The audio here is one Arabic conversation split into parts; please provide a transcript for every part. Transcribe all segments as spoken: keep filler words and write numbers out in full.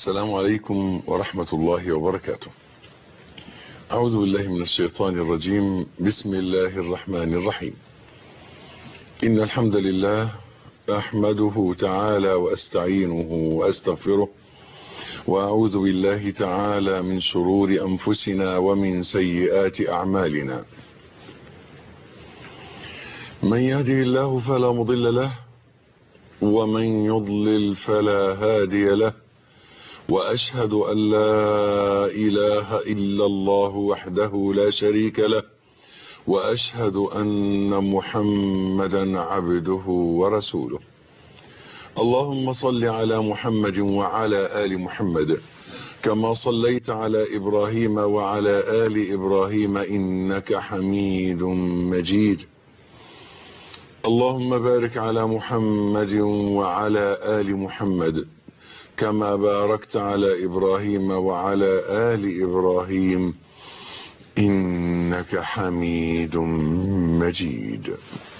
السلام عليكم ورحمة الله وبركاته. أعوذ بالله من الشيطان الرجيم. بسم الله الرحمن الرحيم. إن الحمد لله أحمده تعالى وأستعينه وأستغفره، وأعوذ بالله تعالى من شرور أنفسنا ومن سيئات أعمالنا. من يهده الله فلا مضل له، ومن يضلل فلا هادي له، وأشهد أن لا إله إلا الله وحده لا شريك له، وأشهد أن محمدا عبده ورسوله. اللهم صل على محمد وعلى آل محمد كما صليت على إبراهيم وعلى آل إبراهيم إنك حميد مجيد. اللهم بارك على محمد وعلى آل محمد كما باركت على إبراهيم وعلى آل إبراهيم إنك حميد مجيد.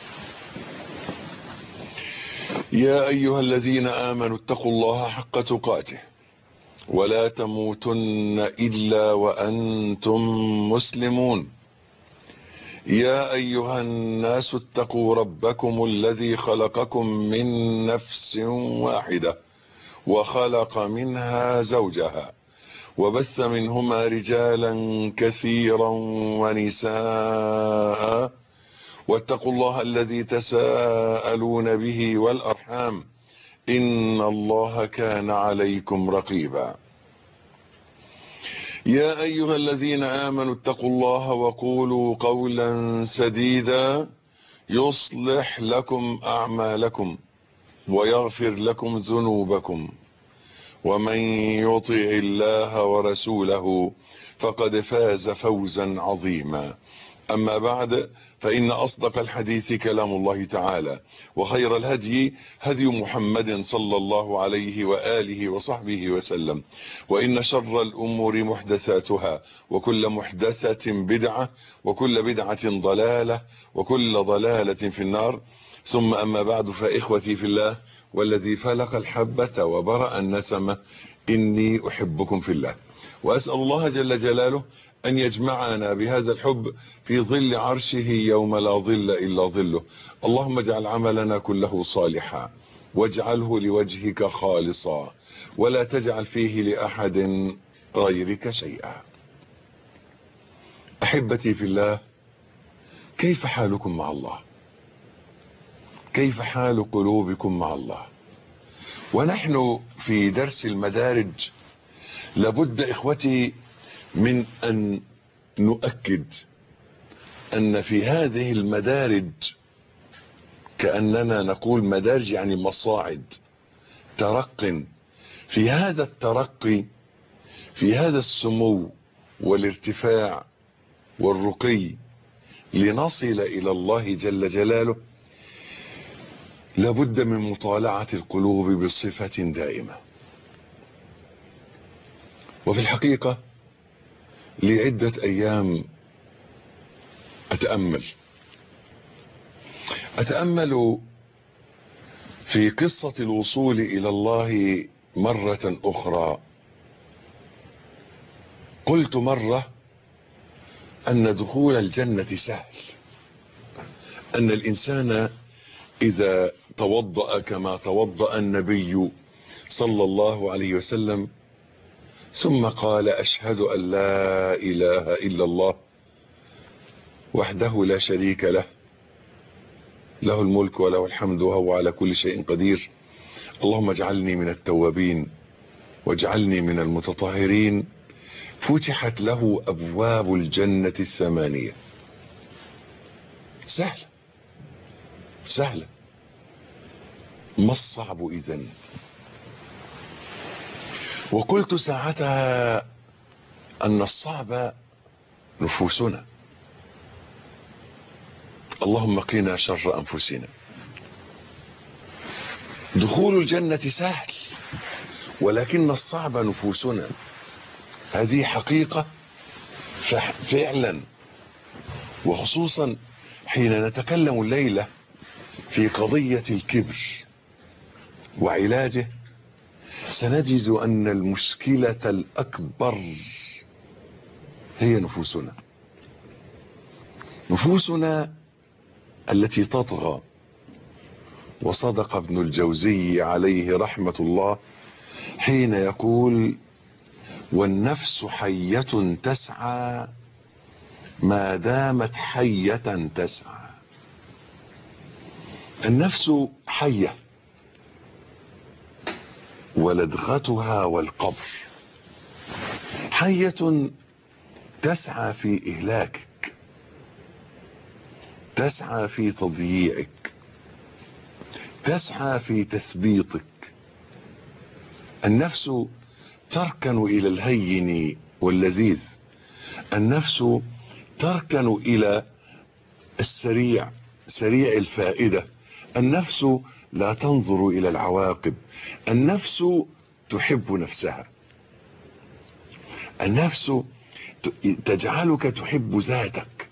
يا أيها الذين آمنوا اتقوا الله حق تقاته ولا تموتن إلا وأنتم مسلمون. يا أيها الناس اتقوا ربكم الذي خلقكم من نفس واحدة وخلق منها زوجها وبث منهما رجالا كثيرا ونساء، واتقوا الله الذي تساءلون به والأرحام إن الله كان عليكم رقيبا. يا أيها الذين آمنوا اتقوا الله وقولوا قولا سديدا يصلح لكم أعمالكم ويغفر لكم ذنوبكم، ومن يطع الله ورسوله فقد فاز فوزا عظيما. أما بعد، فإن أصدق الحديث كلام الله تعالى، وخير الهدي هدي محمد صلى الله عليه وآله وصحبه وسلم، وإن شر الأمور محدثاتها، وكل محدثة بدعة، وكل بدعة ضلالة، وكل ضلالة في النار. ثم أما بعد، فإخوتي في الله والذي فلق الحبة وبرأ النسمة، إني أحبكم في الله، وأسأل الله جل جلاله أن يجمعنا بهذا الحب في ظل عرشه يوم لا ظل إلا ظله. اللهم اجعل عملنا كله صالحا، واجعله لوجهك خالصا، ولا تجعل فيه لأحد غيرك شيئا. أحبتي في الله، كيف حالكم مع الله؟ كيف حال قلوبكم مع الله؟ ونحن في درس المدارج، لابد إخوتي من أن نؤكد أن في هذه المدارج، كأننا نقول مدارج يعني مصاعد، ترق. في هذا الترقي، في هذا السمو والارتفاع والرقي لنصل إلى الله جل جلاله، لابد من مطالعة القلوب بصفة دائمة. وفي الحقيقة لعدة أيام أتأمل أتأمل في قصة الوصول إلى الله مرة أخرى. قلت مرة أن دخول الجنة سهل، أن الإنسان إذا توضأ كما توضأ النبي صلى الله عليه وسلم، ثم قال أشهد أن لا إله إلا الله وحده لا شريك له، له الملك وله الحمد وهو على كل شيء قدير، اللهم اجعلني من التوابين واجعلني من المتطهرين، فتحت له أبواب الجنة الثمانية. سهلة سهلة، ما الصعب إذن؟ وقلت ساعتها أن الصعب نفوسنا. اللهم قنا شر أنفسنا. دخول الجنة سهل، ولكن الصعب نفوسنا. هذه حقيقة فعلا، وخصوصا حين نتكلم الليلة في قضية الكبر وعلاجه، سنجد أن المشكلة الأكبر هي نفوسنا، نفوسنا التي تطغى. وصدق ابن الجوزي عليه رحمة الله حين يقول: والنفس حية تسعى ما دامت حية تسعى. النفس حية ولدغتها والقبر، حية تسعى في إهلاكك، تسعى في تضييعك، تسعى في تثبيطك. النفس تركن إلى الهين واللذيذ، النفس تركن إلى السريع سريع الفائدة، النفس لا تنظر إلى العواقب، النفس تحب نفسها، النفس تجعلك تحب ذاتك،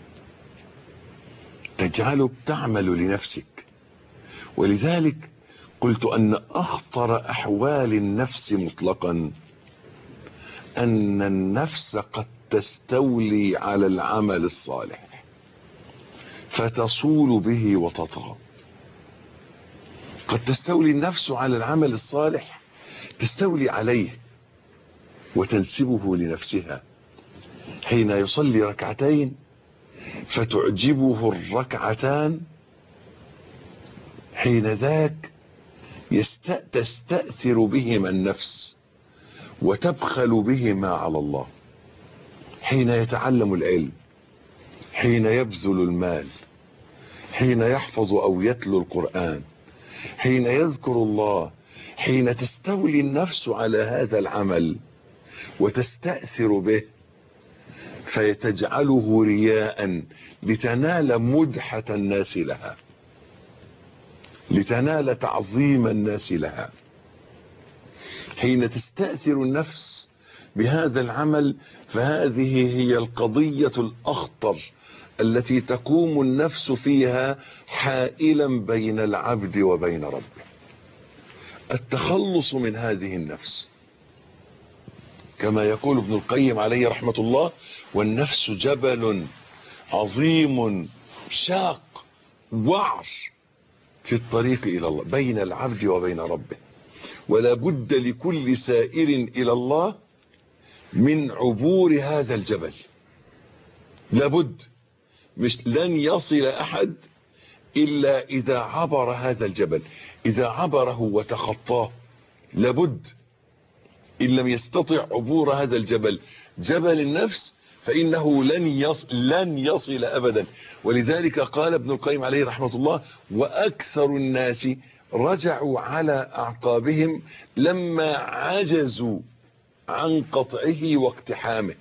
تجعلك تعمل لنفسك. ولذلك قلت أن أخطر أحوال النفس مطلقا أن النفس قد تستولي على العمل الصالح فتصول به وتطغى. قد تستولي النفس على العمل الصالح، تستولي عليه وتنسبه لنفسها. حين يصلي ركعتين فتعجبه الركعتان، حين ذاك تستأثر بهما النفس وتبخل بهما على الله. حين يتعلم العلم، حين يبذل المال، حين يحفظ أو يتلو القرآن، حين يذكر الله، حين تستولي النفس على هذا العمل وتستأثر به فيتجعله رياء لتنال مدحة الناس لها، لتنال تعظيم الناس لها. حين تستأثر النفس بهذا العمل فهذه هي القضية الأخطر التي تقوم النفس فيها حائلا بين العبد وبين ربه. التخلص من هذه النفس كما يقول ابن القيم عليه رحمة الله: والنفس جبل عظيم شاق وعر في الطريق إلى الله، بين العبد وبين ربه. ولا بد لكل سائر إلى الله من عبور هذا الجبل، لابد، مش لن يصل أحد إلا إذا عبر هذا الجبل، إذا عبره وتخطاه. لابد، إن لم يستطع عبور هذا الجبل، جبل النفس، فإنه لن يصل, لن يصل أبدا. ولذلك قال ابن القيم عليه رحمة الله: وأكثر الناس رجعوا على أعقابهم لما عجزوا عن قطعه واقتحامه.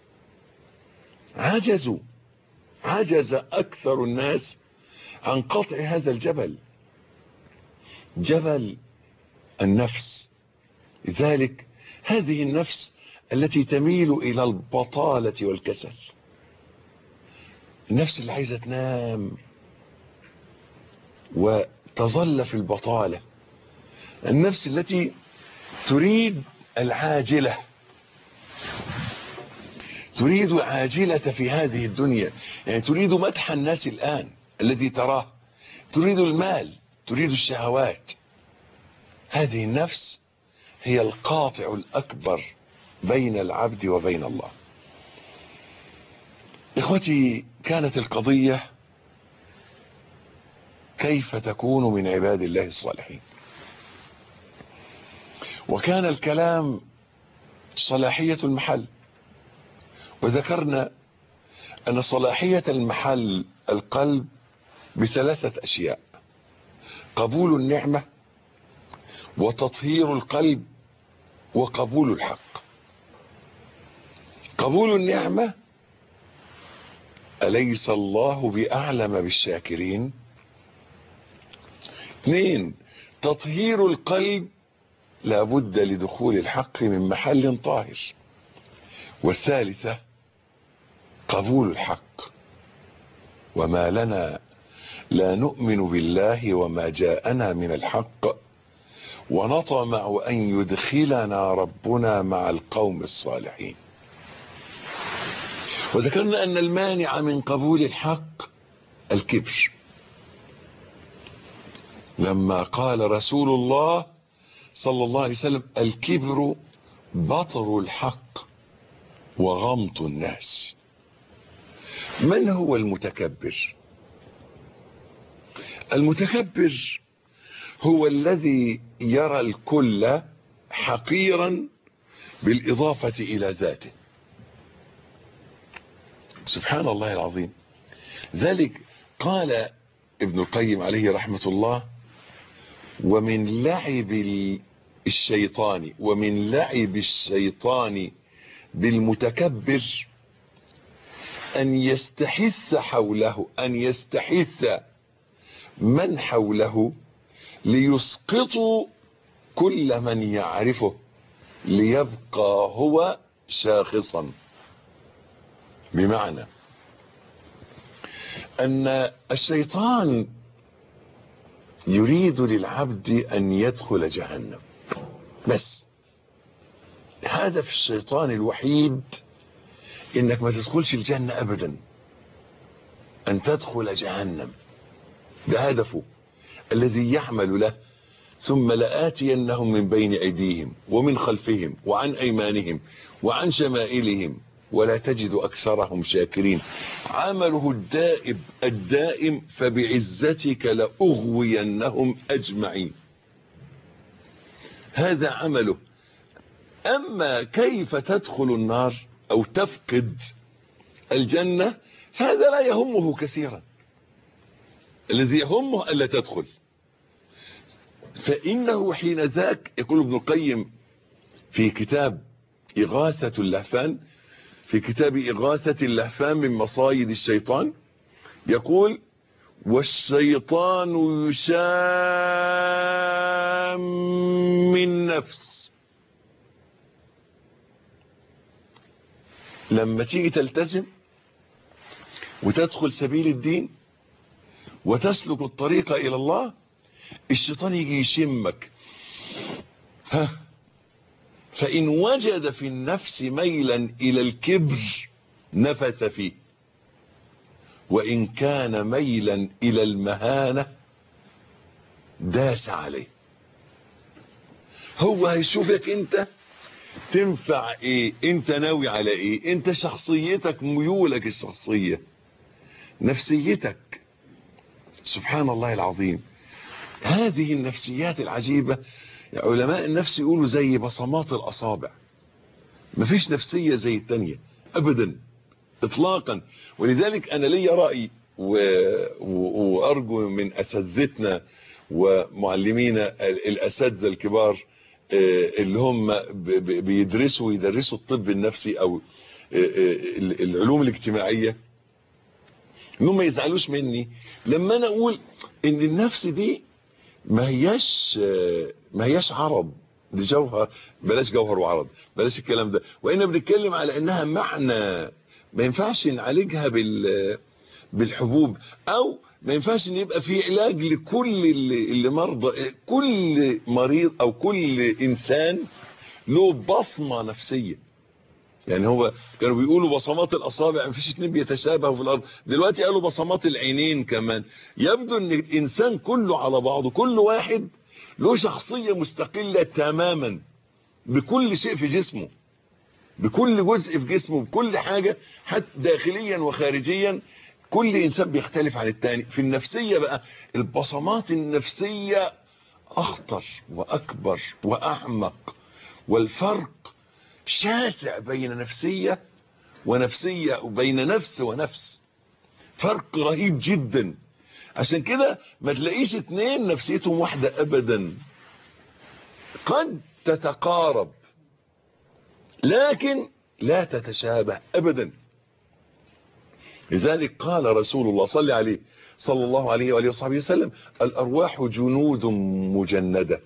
عجزوا، عجز أكثر الناس عن قطع هذا الجبل، جبل النفس. لذلك هذه النفس التي تميل إلى البطالة والكسل، النفس اللي عايزة تنام وتظل في البطالة، النفس التي تريد العاجلة، تريد العاجلة في هذه الدنيا، يعني تريد مدح الناس الآن الذي تراه، تريد المال، تريد الشهوات. هذه النفس هي القاطع الأكبر بين العبد وبين الله. إخوتي، كانت القضية كيف تكون من عباد الله الصالحين، وكان الكلام صلاحية المحل. وذكرنا أن صلاحية المحل القلب بثلاثة أشياء: قبول النعمة، وتطهير القلب، وقبول الحق. قبول النعمة: أليس الله بأعلم بالشاكرين؟ اثنين، تطهير القلب: لا بد لدخول الحق من محل طاهر. والثالثة قبول الحق: وما لنا لا نؤمن بالله وما جاءنا من الحق ونطمع أن يدخلنا ربنا مع القوم الصالحين. وذكرنا أن المانع من قبول الحق الكبر، لما قال رسول الله صلى الله عليه وسلم: الكبر بطر الحق وغمط الناس. من هو المتكبر؟ المتكبر هو الذي يرى الكل حقيرا بالإضافة إلى ذاته. سبحان الله العظيم. ذلك قال ابن القيم عليه رحمة الله: ومن لعب الشيطان ومن لعب الشيطان بالمتكبر أن يستحث حوله أن يستحث من حوله ليسقطوا كل من يعرفه ليبقى هو شاخصا. بمعنى أن الشيطان يريد للعبد أن يدخل جهنم، بس هدف الشيطان الوحيد إنك ما تدخلش الجنة أبدا، أن تدخل جهنم. ده هدفه الذي يعمل له: ثم لآتينهم من بين أيديهم ومن خلفهم وعن أيمانهم وعن شمائلهم ولا تجد أكثرهم شاكرين. عمله الدائم الدائم: فبعزتك لأغوينهم أجمعين. هذا عمله. أما كيف تدخل النار أو تفقد الجنة هذا لا يهمه كثيرا، الذي يهمه ألا تدخل. فإنه حين ذاك، يقول ابن القيم في كتاب إغاثة اللهفان في كتاب إغاثة اللهفان من مصايد الشيطان، يقول: والشيطان يشام النفس. لما تيجي تلتزم وتدخل سبيل الدين وتسلك الطريق إلى الله، الشيطان يجي يشمك. ها فإن وجد في النفس ميلا إلى الكبر نفث فيه، وإن كان ميلا إلى المهانة داس عليه. هو هيشوفك انت تنفع ايه، انت ناوي على ايه، انت شخصيتك، ميولك الشخصية، نفسيتك. سبحان الله العظيم. هذه النفسيات العجيبة علماء النفس يقولوا زي بصمات الأصابع، مفيش نفسية زي التانية أبدا إطلاقا. ولذلك أنا لي رأي و... و... وأرجو من أساتذتنا ومعلمينا الأساتذة الكبار اللي هم بيدرسوا ويدرسوا الطب النفسي أو العلوم الاجتماعية انهم ما يزعلوش مني لما أنا أقول إن النفس دي ما هياش ما هياش عرض، دي جوهر. بلاش جوهر وعرض، بلاش الكلام ده. وإنا بنتكلم على إنها معنى ما ينفعش نعالجها بال بالحبوب، او ما ينفعش ان يبقى في علاج لكل اللي, اللي مرضى. كل مريض او كل انسان له بصمة نفسية. يعني هو كانوا بيقولوا بصمات الاصابع، مفيش اتنين بيتشابهوا في الارض، دلوقتي قالوا بصمات العينين كمان. يبدو ان الانسان كله على بعضه، كل واحد له شخصية مستقلة تماما بكل شيء في جسمه، بكل جزء في جسمه، بكل حاجة حتى داخليا وخارجيا. كل انسان بيختلف عن التاني. في النفسية بقى البصمات النفسية اخطر واكبر واعمق، والفرق شاسع بين نفسية ونفسية وبين نفس ونفس، فرق رهيب جدا. عشان كده ما تلاقيش اتنين نفسيتهم واحدة ابدا، قد تتقارب لكن لا تتشابه ابدا. لذلك قال رسول الله صلى عليه صلى الله عليه وآله وصحبه وسلم: الأرواح جنود مجندة،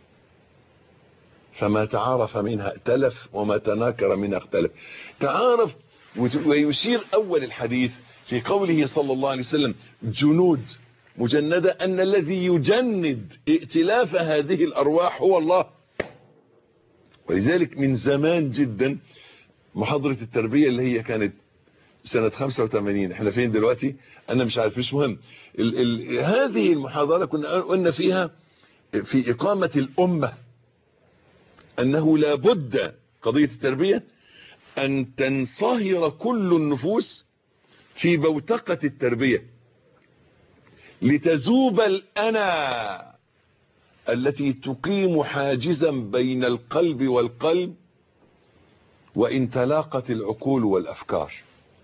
فما تعارف منها ائتلف وما تناكر منها اختلف. تعارف. ويشير أول الحديث في قوله صلى الله عليه وسلم: جنود مجندة، أن الذي يجند ائتلاف هذه الأرواح هو الله. ولذلك من زمان جدا محاضرة التربية اللي هي كانت سنة خمسة وثمانين، احنا فين دلوقتي انا مش عارف، مش مهم. ال ال هذه المحاضرة كنا قلنا فيها في إقامة الأمة أنه لا بد قضية التربية أن تنصهر كل النفوس في بوتقة التربية لتذوب الأنا التي تقيم حاجزا بين القلب والقلب وإن تلاقت العقول والأفكار.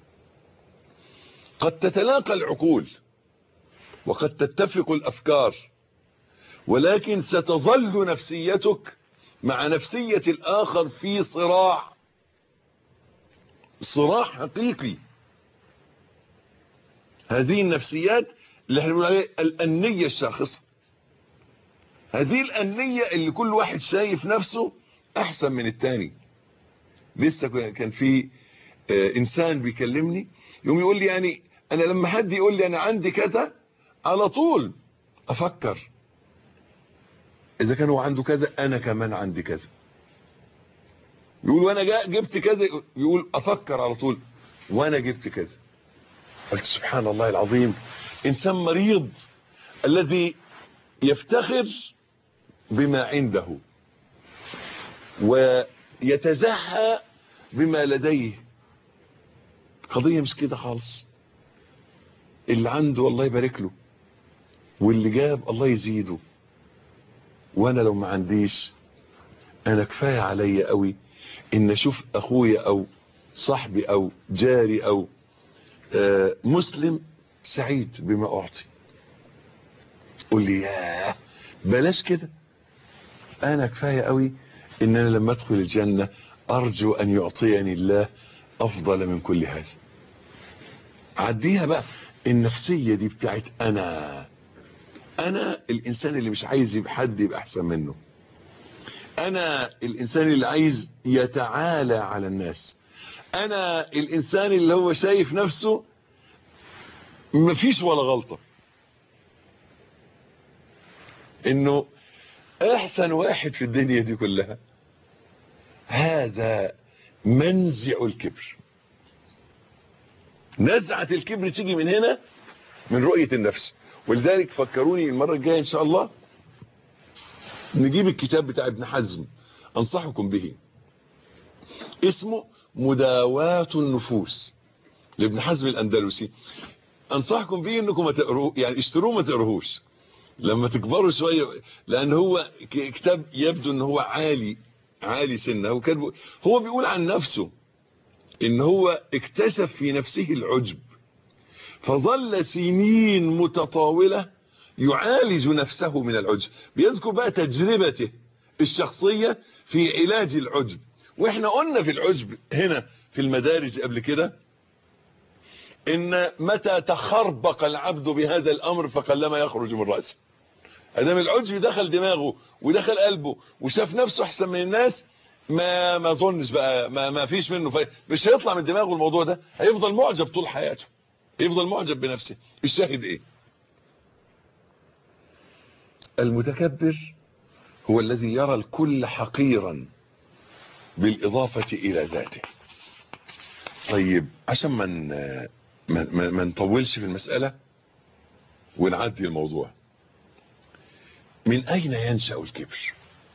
قد تتلاقى العقول وقد تتفق الأفكار، ولكن ستظل نفسيتك مع نفسية الآخر في صراع، صراع حقيقي. هذه النفسيات اللي احنا بنقول عليها الأنية الشاخصة، هذه الأنية اللي كل واحد شايف نفسه أحسن من التاني. لسه كان في إنسان بيكلمني يوم يقول لي يعني أنا لما حد يقول لي أنا عندي كذا على طول أفكر إذا كان هو عنده كذا أنا كمان عندي كذا. يقول وأنا جبت كذا، يقول أفكر على طول وأنا جبت كذا. قلت سبحان الله العظيم، إنسان مريض الذي يفتخر بما عنده ويتزهى بما لديه. قضية مش كده خالص. اللي عنده الله يبارك له، واللي جاب الله يزيده، وانا لو ما عنديش انا كفاية عليا قوي ان اشوف اخويا او صاحبي او جاري او آه مسلم سعيد بما اعطي. قول لي ياه بلاش كده، انا كفاية قوي ان انا لما ادخل الجنة ارجو ان يعطيني الله افضل من كل هذا. عديها بقى النفسية دي بتاعت انا انا الانسان اللي مش عايز يبقى حد يبقى احسن منه، انا الانسان اللي عايز يتعالى على الناس، انا الانسان اللي هو شايف نفسه مفيش ولا غلطة، انه احسن واحد في الدنيا دي كلها. هذا منزع الكبر. نزعة الكبر تيجي من هنا، من رؤية النفس. ولذلك فكروني المرة الجاية ان شاء الله نجيب الكتاب بتاع ابن حزم، انصحكم به، اسمه مداواة النفوس لابن حزم الاندلسي. انصحكم به انكم ما تقروه، يعني اشتروه ما تقروهوش لما تكبروا شوية، لان هو كتاب يبدو ان هو عالي عالي سنة. هو كان هو بيقول عن نفسه ان هو اكتشف في نفسه العجب، فظل سنين متطاولة يعالج نفسه من العجب. بيذكر بقى تجربته الشخصية في علاج العجب. واحنا قلنا في العجب هنا في المدارج قبل كده ان متى تخربق العبد بهذا الامر فقلما يخرج من رأسه. ادام العجب دخل دماغه ودخل قلبه وشاف نفسه احسن من الناس، ما ما ظنش بقى، ما, ما فيش منه، مش هيطلع من دماغه الموضوع ده، هيفضل معجب طول حياته، يفضل معجب بنفسه. الشاهد ايه؟ المتكبر هو الذي يرى الكل حقيرا بالاضافة الى ذاته. طيب عشان من ما, ما, ما نطولش في المسألة ونعدي الموضوع، من اين ينشأ الكبر؟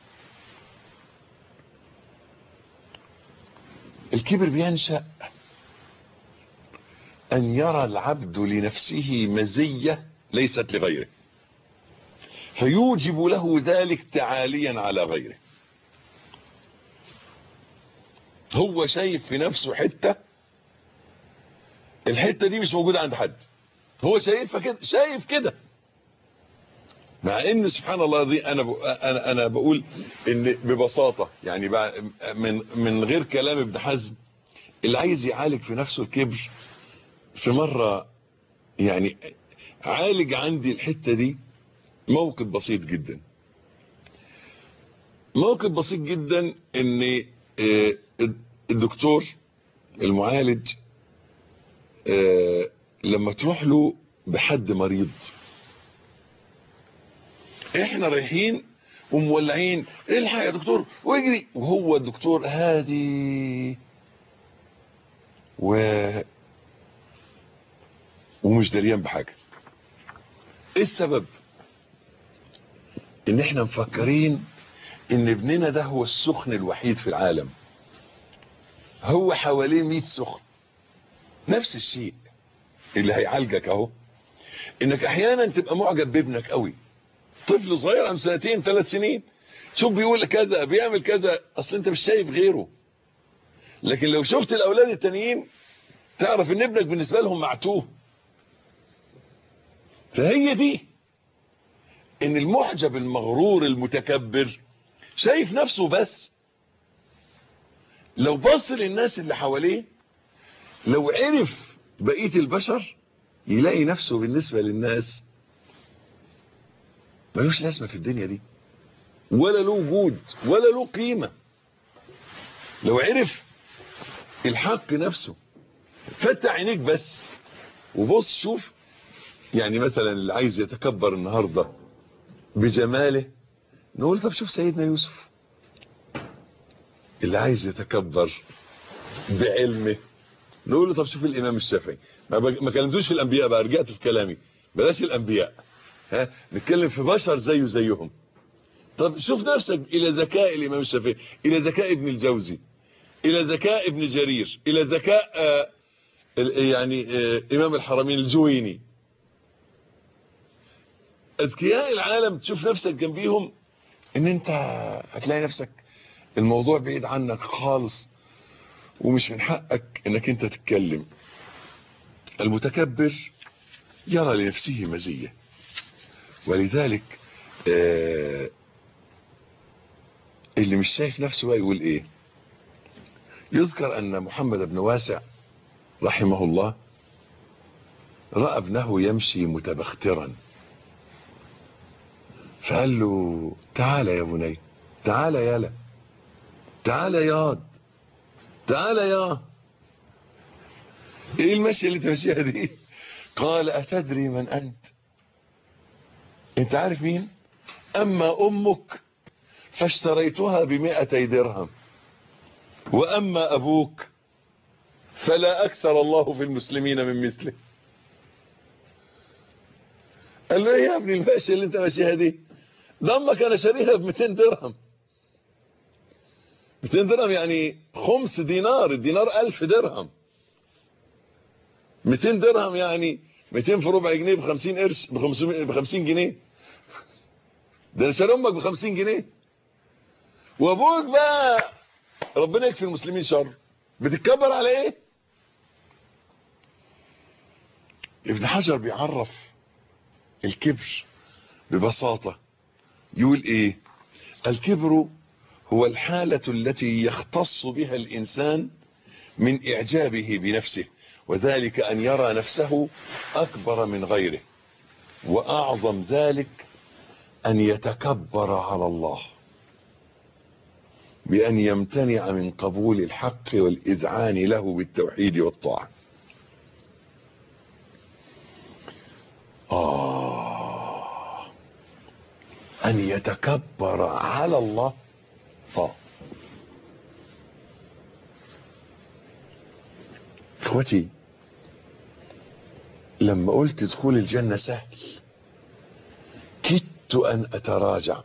الكبر بينشأ ان يرى العبد لنفسه مزية ليست لغيره، فيوجب له ذلك تعاليا على غيره. هو شايف في نفسه حتة، الحتة دي مش موجودة عند حد، هو شايفها كده، شايف كده، مع ان سبحان الله دي انا انا انا بقول ان ببساطة يعني من من غير كلام ابن حزم، اللي عايز يعالج في نفسه الكبر في مرة يعني عالج عندي الحتة دي. موقف بسيط جدا، موقف بسيط جدا ان الدكتور المعالج لما تروح له بحد مريض احنا رايحين ومولعين، الحق يا دكتور واجري، وهو الدكتور هادي و... ومش دريان بحاجة. ايه السبب؟ ان احنا مفكرين ان ابننا ده هو السخن الوحيد في العالم، هو حواليه مئة سخن. نفس الشيء اللي هيعالجك اهو، انك احيانا تبقى معجب بابنك قوي، طفل صغير عن سنتين ثلاث سنين، شوف بيقول كذا بيعمل كذا، اصل انت مش شايف غيره. لكن لو شفت الاولاد التانيين تعرف ان ابنك بالنسبة لهم معتوه. فهي دي ان المحجب المغرور المتكبر شايف نفسه بس. لو بص للناس اللي حواليه، لو عرف بقية البشر، يلاقي نفسه بالنسبة للناس ملوش لازمة في الدنيا دي، ولا له وجود ولا له قيمة. لو عرف الحق نفسه، فتح عينيك بس وبص شوف. يعني مثلا اللي عايز يتكبر النهاردة بجماله، نقول طب شوف سيدنا يوسف. اللي عايز يتكبر بعلمه، نقول له طب شوف الامام الشافعي. ما, ما كلمتوش في الانبياء بقى، رجعت في كلامي، بلاش الانبياء، ها نتكلم في بشر زيه زيهم. طب شوف نفسك الى ذكاء الامام الشافعي، الى ذكاء ابن الجوزي، الى ذكاء ابن جرير، الى ذكاء آه يعني آه امام الحرمين الجويني. اذكياء العالم تشوف نفسك جنبيهم، ان انت هتلاقي نفسك الموضوع بعيد عنك خالص، ومش من حقك انك انت تتكلم. المتكبر يرى لنفسه مزية، ولذلك آه اللي مش شايف نفسه بقى يقول ايه؟ يذكر ان محمد بن واسع رحمه الله رأى ابنه يمشي متبخترا، فقال له تعال يا بني، تعال يالا، تعال ياض، تعال يا ايه المشي اللي تمشيها دي؟ قال اتدري من انت؟ انت عارف مين؟ اما امك فاشتريتها بمئتي درهم، واما ابوك فلا اكثر الله في المسلمين من مثله. قال له ايه يا ابني الماشي اللي انت ماشيها دي؟ ده امك انا شاريها ب مئتين درهم. مئتين درهم يعني خمس دينار، الدينار ألف درهم. مئتين درهم يعني مئتين في ربع جنيه ب خمسين قرش، ب خمسين جنيه. ده انا شاري امك ب خمسين جنيه. وابوك بقى ربنا يكفي المسلمين شر، بتتكبر على ايه؟ ابن حجر بيعرف الكبر ببساطة، يقول ايه؟ الكبر هو الحالة التي يختص بها الانسان من اعجابه بنفسه، وذلك ان يرى نفسه اكبر من غيره، واعظم ذلك ان يتكبر على الله بان يمتنع من قبول الحق والاذعان له بالتوحيد والطاعة. آه أن يتكبر على الله. آه اخوتي، لما قلت دخول الجنة سهل كدت أن أتراجع،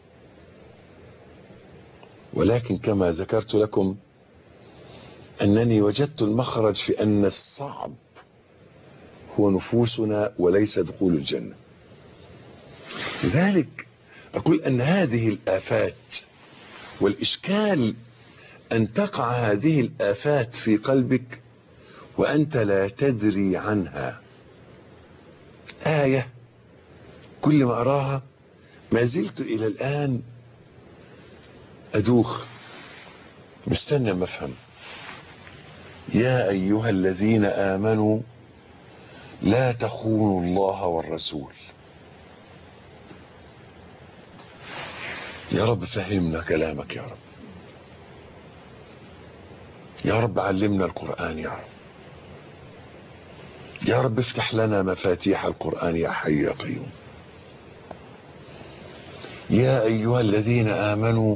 ولكن كما ذكرت لكم أنني وجدت المخرج في أن الصعب هو نفوسنا وليس دخول الجنة. لذلك أقول أن هذه الآفات والإشكال أن تقع هذه الآفات في قلبك وأنت لا تدري عنها. آية كل ما أراها ما زلت إلى الآن أدوخ مستنى ما أفهم. يا أيها الذين آمنوا لا تخونوا الله والرسول. يا رب فهمنا كلامك، يا رب يا رب علمنا القرآن، يا رب يا رب افتح لنا مفاتيح القرآن يا حي يا قيوم. يا أيها الذين آمنوا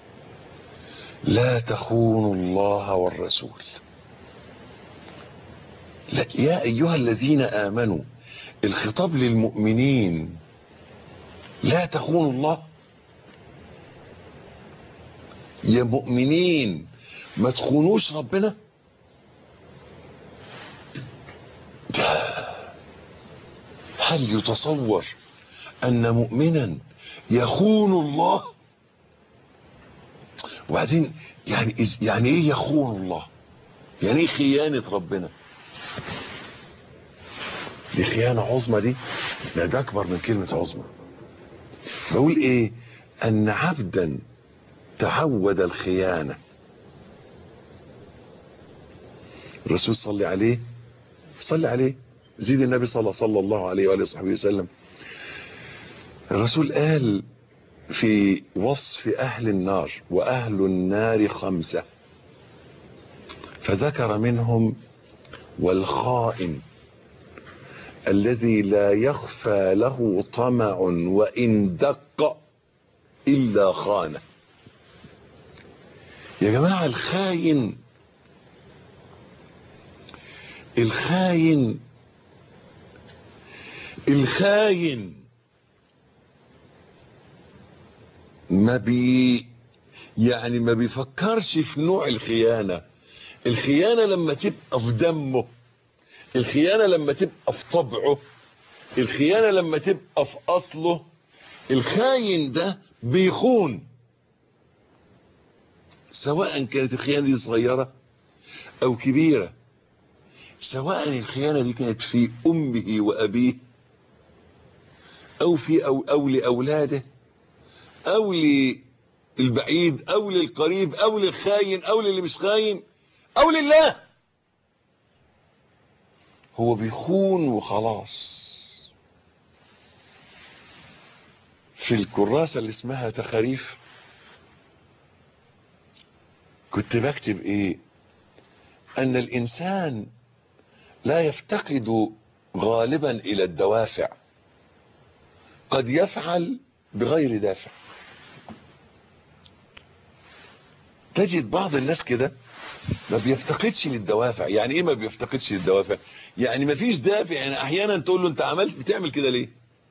لا تخونوا الله والرسول. لا، يا أيها الذين آمنوا، الخطاب للمؤمنين. لا تخونوا الله، يا مؤمنين ما تخونوش ربنا. هل يتصور أن مؤمنا يخون الله؟ وبعدين يعني يعني ايه يخون الله؟ يعني ايه خيانة ربنا؟ دي خيانة عظمى دي، لا ده اكبر من كلمة عظمى. بقول ايه؟ ان عبدا تعود الخيانة. الرسول صلى عليه صلى عليه زيد النبي صلى صلى الله عليه وآله وصحبه وسلم. الرسول قال في وصف اهل النار: واهل النار خمسة، فذكر منهم والخائن الذي لا يخفى له طمع وإن دق إلا خانه. يا جماعة الخاين الخاين الخاين ما بي يعني ما بيفكرش في نوع الخيانة. الخيانة لما تبقى في دمه، الخيانة لما تبقى في طبعه، الخيانة لما تبقى في أصله. الخاين ده بيخون، سواء كانت الخيانة دي صغيرة أو كبيرة، سواء الخيانة دي كانت في أمه وأبيه أو في أو, أو لأولاده أو للبعيد أو للقريب أو للخاين أو للي مش خاين أو لله. هو بيخون وخلاص. في الكراسة اللي اسمها تخاريف كنت بكتب ايه؟ ان الانسان لا يفتقد غالبا الى الدوافع، قد يفعل بغير دافع. تجد بعض الناس كده ما بيفتقدش للدوافع. يعني ايه ما بيفتقدش للدوافع؟ يعني ما فيش دافع. يعني احيانا تقول له انت عملت بتعمل كده ليه؟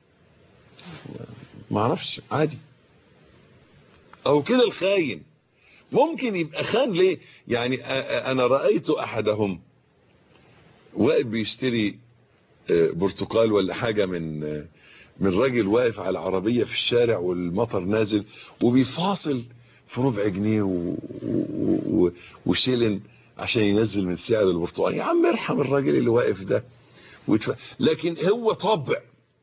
ما اعرفش، عادي. او كده الخاين ممكن يبقى خان ليه؟ يعني انا رأيت احدهم واقف بيشتري برتقال ولا حاجة من من راجل واقف على العربية في الشارع والمطر نازل وبيفاصل في ربع جنيه و... و... وشيلن عشان ينزل من سعر البرتقال. يا عم ارحم الراجل اللي واقف ده ويتف... لكن هو طبع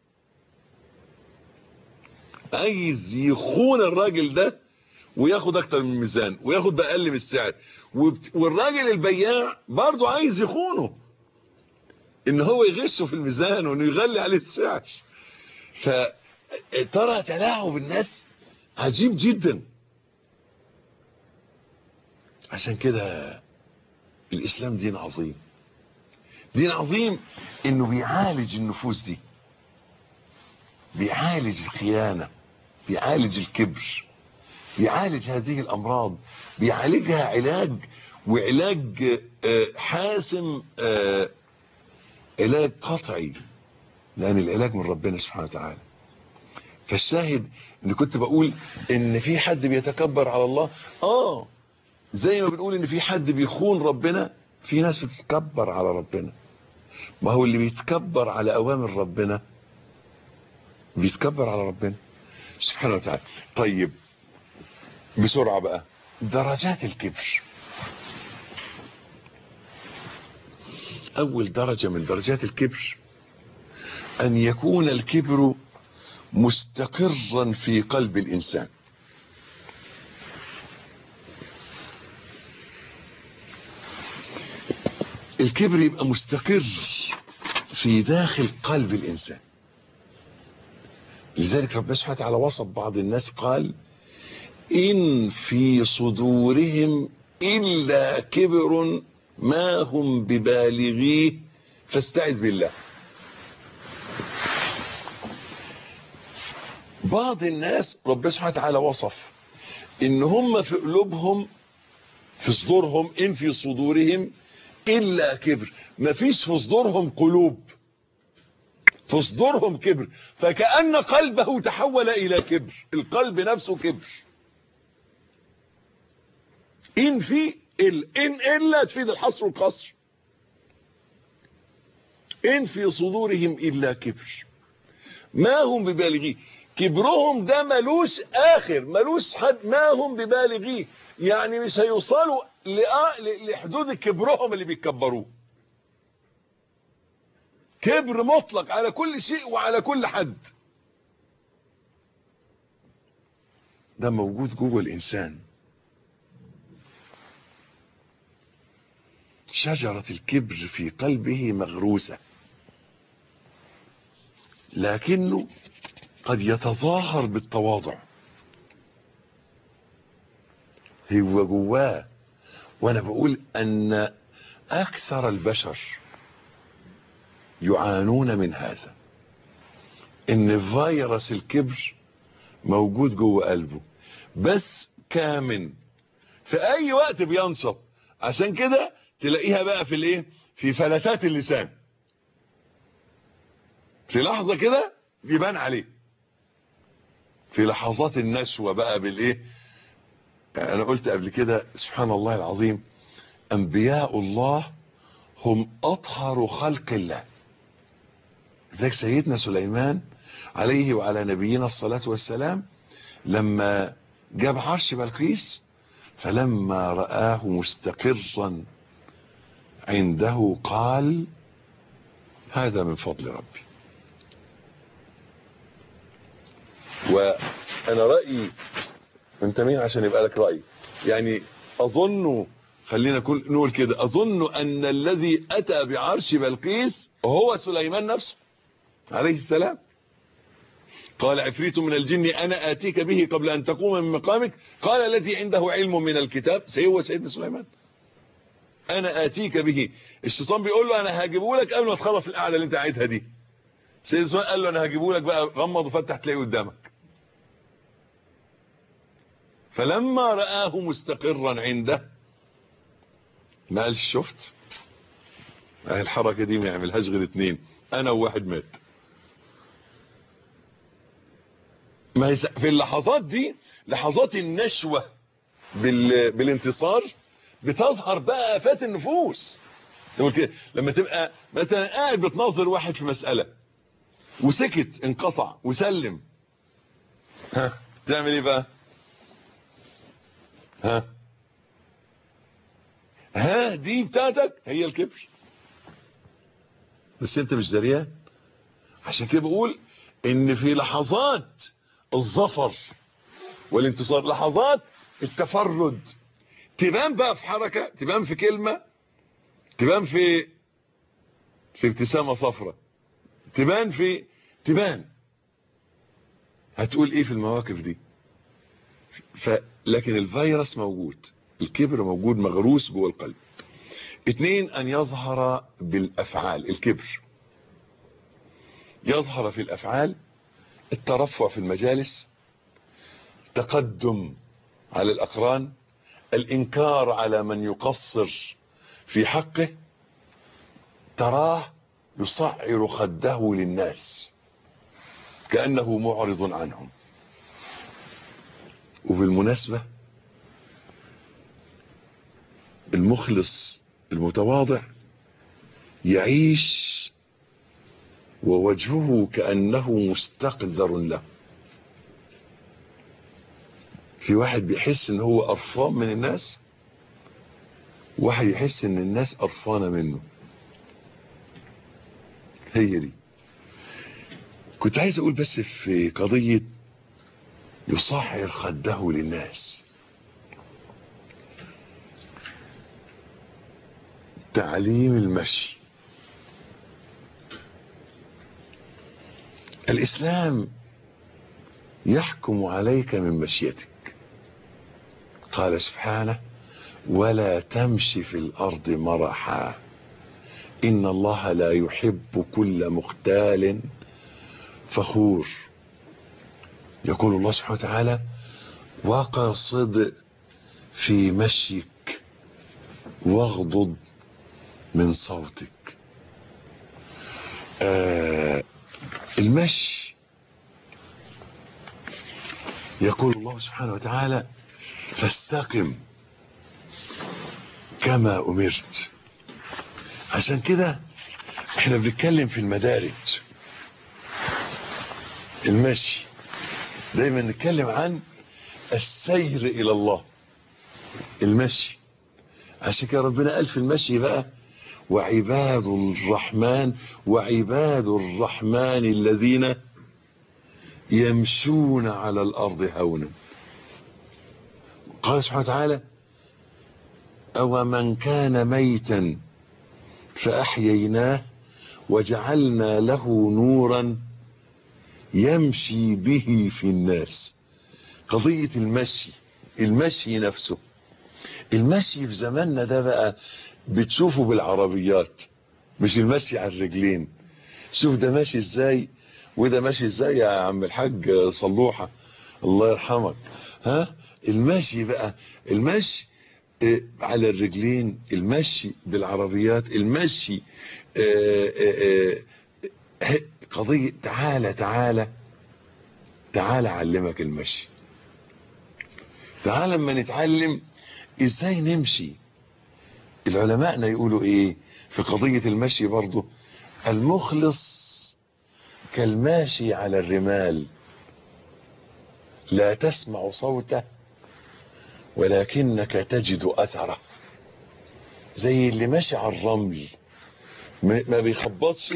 عايز يخون الراجل ده وياخد اكتر من الميزان وياخد باقل من السعر، وبت... والراجل البياع برضه عايز يخونه ان هو يغشه في الميزان وانه يغلي عليه السعر. فترى تلاعب الناس عجيب جدا. عشان كده الاسلام دين عظيم، دين عظيم انه بيعالج النفوس دي، بيعالج الخيانة، بيعالج الكبر، بيعالج هذه الامراض، بيعالجها علاج وعلاج حاسم، علاج قطعي، لان العلاج من ربنا سبحانه وتعالى. فالشاهد اللي كنت بقول ان في حد بيتكبر على الله، اه زي ما بنقول ان في حد بيخون ربنا، في ناس بتتكبر على ربنا. ما هو اللي بيتكبر على اوامر ربنا بيتكبر على ربنا سبحانه وتعالى. طيب بسرعة بقى، درجات الكبر. اول درجة من درجات الكبر ان يكون الكبر مستقرا في قلب الانسان. الكبر يبقى مستقر في داخل قلب الانسان. لذلك ربنا سبحانه وتعالى وصف بعض الناس قال: إن في صدورهم إلا كبر ما هم ببالغيه فاستعذ بالله. بعض الناس ربنا سبحانه وتعالى وصف ان هم في قلوبهم، في صدورهم، ان في صدورهم الا كبر. مفيش في صدورهم قلوب، في صدورهم كبر، فكأن قلبه تحول الى كبر، القلب نفسه كبر. ان في ال ان الا تفيد الحصر والقصر. ان في صدورهم الا كبر ما هم ببالغيه. كبرهم ده ملوش اخر، ملوش حد، ما هم ببالغيه، يعني مش هيوصلوا لحدود كبرهم اللي بيتكبروه. كبر مطلق على كل شيء وعلى كل حد. ده موجود جوه الانسان. شجرة الكبر في قلبه مغروسة، لكنه قد يتظاهر بالتواضع. هو جواه. وانا بقول ان اكثر البشر يعانون من هذا، ان فيروس الكبر موجود جوه قلبه، بس كامن في اي وقت بينشط. عشان كده تلاقيها بقى في الايه، في فلتات اللسان، في لحظة كده يبان عليه، في لحظات النشوة بقى بالايه. انا قلت قبل كده سبحان الله العظيم، انبياء الله هم اطهر خلق الله. ذلك سيدنا سليمان عليه وعلى نبينا الصلاة والسلام لما جاب عرش بلقيس، فلما رآه مستقرا عنده قال هذا من فضل ربي. وانا رأيي، انت مين عشان يبقى لك رأي؟ يعني اظن، خلينا نقول كده، اظن ان الذي اتى بعرش بلقيس هو سليمان نفسه عليه السلام. قال عفريت من الجن انا اتيك به قبل ان تقوم من مقامك قال الذي عنده علم من الكتاب، هو سيدنا سليمان. انا اتيك به. الشيطان بيقول له انا هجيبه لك قبل ما تخلص القعده اللي انت قاعدها دي. سيدنا سليمان قال له انا هجيبه لك بقى، غمض وفتح تلاقيه قدامك. فلما رآه مستقرا عنده ما قالش شفت اهي الحركه دي ما يعملهاش غير اتنين، انا وواحد مات. ما في اللحظات دي، لحظات النشوة بال... بالانتصار، بتظهر بقى آفات النفوس. تقول كده لما تبقى مثلا قاعد بتناظر واحد في مسألة وسكت، انقطع وسلم، ها تعمل ايه بقى؟ ها ها دي بتاعتك هي الكبر، بس انت مش دريان. عشان كده بقول ان في لحظات الظفر والانتصار، لحظات التفرد، تبان بقى في حركة، تبان في كلمة، تبان في في ابتسامة صفرة، تبان في تبان هتقول ايه في المواقف دي. ف لكن الفيروس موجود، الكبر موجود مغروس جوه القلب. اتنين، ان يظهر بالافعال. الكبر يظهر في الافعال، الترفع في المجالس، تقدم على الاقران، الانكار على من يقصر في حقه، تراه يصعر خده للناس كأنه معرض عنهم. وبالمناسبة المخلص المتواضع يعيش ووجهه كأنه مستقذر له. في واحد بيحس ان هو قرفان من الناس، واحد يحس ان الناس قرفانه منه. هي دي. كنت عايز اقول بس في قضية يصعر خده للناس. تعليم المشي. الاسلام يحكم عليك من مشيتك. قال سبحانه ولا تمشي في الارض مرحا ان الله لا يحب كل مختال فخور. يقول الله سبحانه وتعالى وقصد في مشيك واغضض من صوتك. آه المشي يقول الله سبحانه وتعالى فاستقم كما أمرت. عشان كده احنا بنتكلم في المدارج. المشي دايما نتكلم عن السير إلى الله، المشي. عشان كده ربنا قال في المشي بقى وعباد الرحمن وعباد الرحمن الذين يمشون على الأرض هونا. قال سبحانه وتعالى أو من كان ميتا فأحييناه وجعلنا له نورا يمشي به في الناس. قضية المشي، المشي نفسه. المشي في زماننا ده بقى بتشوفه بالعربيات، مش المشي على الرجلين. شوف ده ماشي ازاي وده ماشي ازاي يا عم الحاج صلوحة الله يرحمك. ها المشي بقى، المشي اه على الرجلين، المشي بالعربيات، المشي اه اه اه قضية تعالى تعالى تعالى اعلمك المشي. تعالى لما نتعلم ازاي نمشي. العلماءنا يقولوا ايه في قضية المشي برضو؟ المخلص كالماشي على الرمال لا تسمع صوته ولكنك تجد اثره. زي اللي ماشي على الرمل ما بيخبطش،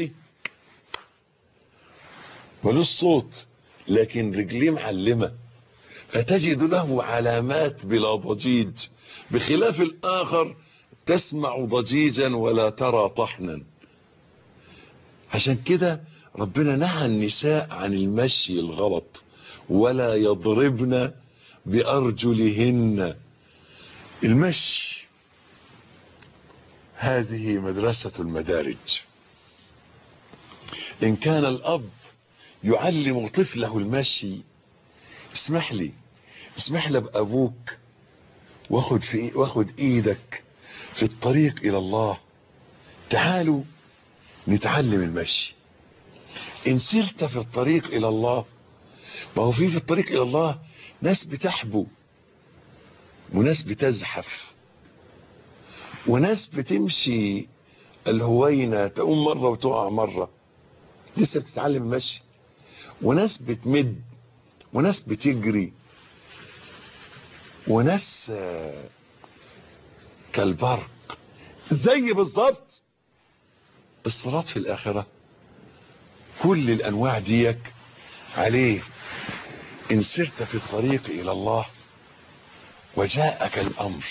ملوش صوت، لكن رجليه معلمة فتجد له علامات بلا ضجيج، بخلاف الآخر تسمع ضجيجا ولا ترى طحنا. عشان كده ربنا نهى النساء عن المشي الغلط ولا يضربن بأرجلهن. المشي هذه مدرسة المدارج. إن كان الأب يعلم طفله المشي، اسمح لي اسمح لي بأبوك واخد في واخد ايدك في الطريق الى الله. تعالوا نتعلم المشي. ان سرت في الطريق الى الله، ما هو في في الطريق الى الله ناس بتحبو وناس بتزحف وناس بتمشي الهوينة تقوم مرة وتقع مرة لسه بتتعلم المشي، وناس بتمد وناس بتجري وناس كالبرق زي بالظبط الصراط في الآخرة. كل الأنواع ديك عليه. إن سرت في الطريق إلى الله وجاءك الأمر،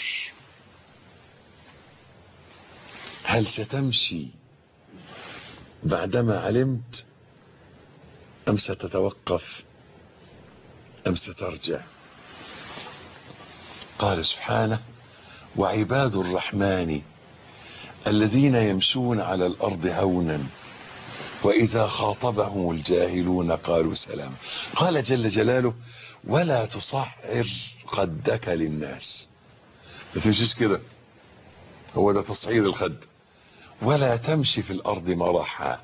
هل ستمشي بعدما علمت أم ستتوقف أم سترجع؟ قال سبحانه وعباد الرحمن الذين يمشون على الأرض هونا وإذا خاطبهم الجاهلون قالوا سلام. قال جل جلاله ولا تصعر خدك للناس. ما تمشيش كده، هو ده تصعير الخد. ولا تمشي في الأرض مرحا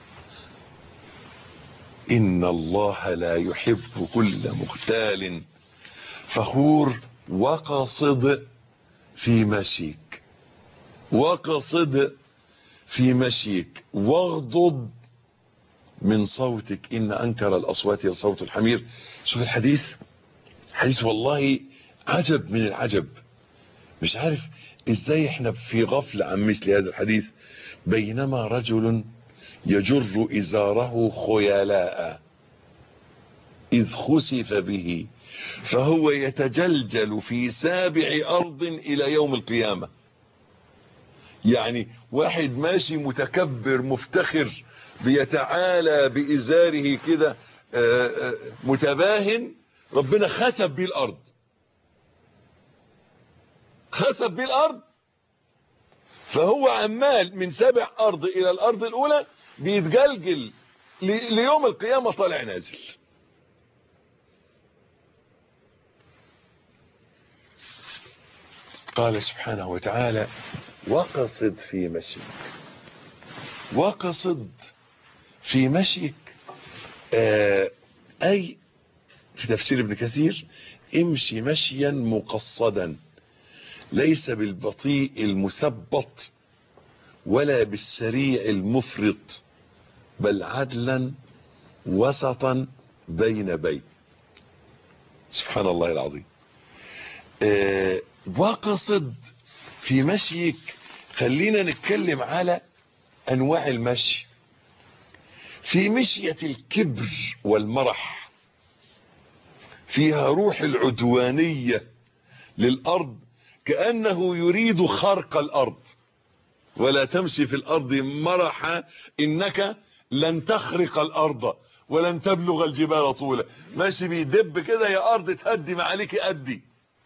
إن الله لا يحب كل مختال فخور وقصد في مشيك. وقصد في مشيك واغضض من صوتك إن أنكر الأصوات لصوت الحمير. شوف الحديث، حديث والله عجب من العجب. مش عارف ازاي احنا في غفلة عن مثل هذا الحديث. بينما رجل يجر إزاره خيلاء إذ خسف به فهو يتجلجل في سابع أرض إلى يوم القيامة. يعني واحد ماشي متكبر مفتخر بيتعالى بإزاره كده متباهن، ربنا خسف به الأرض، خسف به الأرض، فهو عمال من سابع أرض إلى الأرض الأولى بيتجلجل ليوم القيامة طالع نازل. قال سبحانه وتعالى وقصد في مشيك. وقصد في مشيك آه أي في تفسير ابن كثير امشي مشيا مقصدا، ليس بالبطيء المثبط ولا بالسريع المفرط، بل عدلا وسطا بين بين. سبحان الله العظيم. آه وقصد في مشيك. خلينا نتكلم على انواع المشي. في مشية الكبر والمرح فيها روح العدوانية للأرض، كأنه يريد خرق الأرض. ولا تمشي في الأرض مرحا إنك لن تخرق الأرض ولن تبلغ الجبال طولا. ماشي بيدب كده، يا أرض تهدي ما عليك أدي.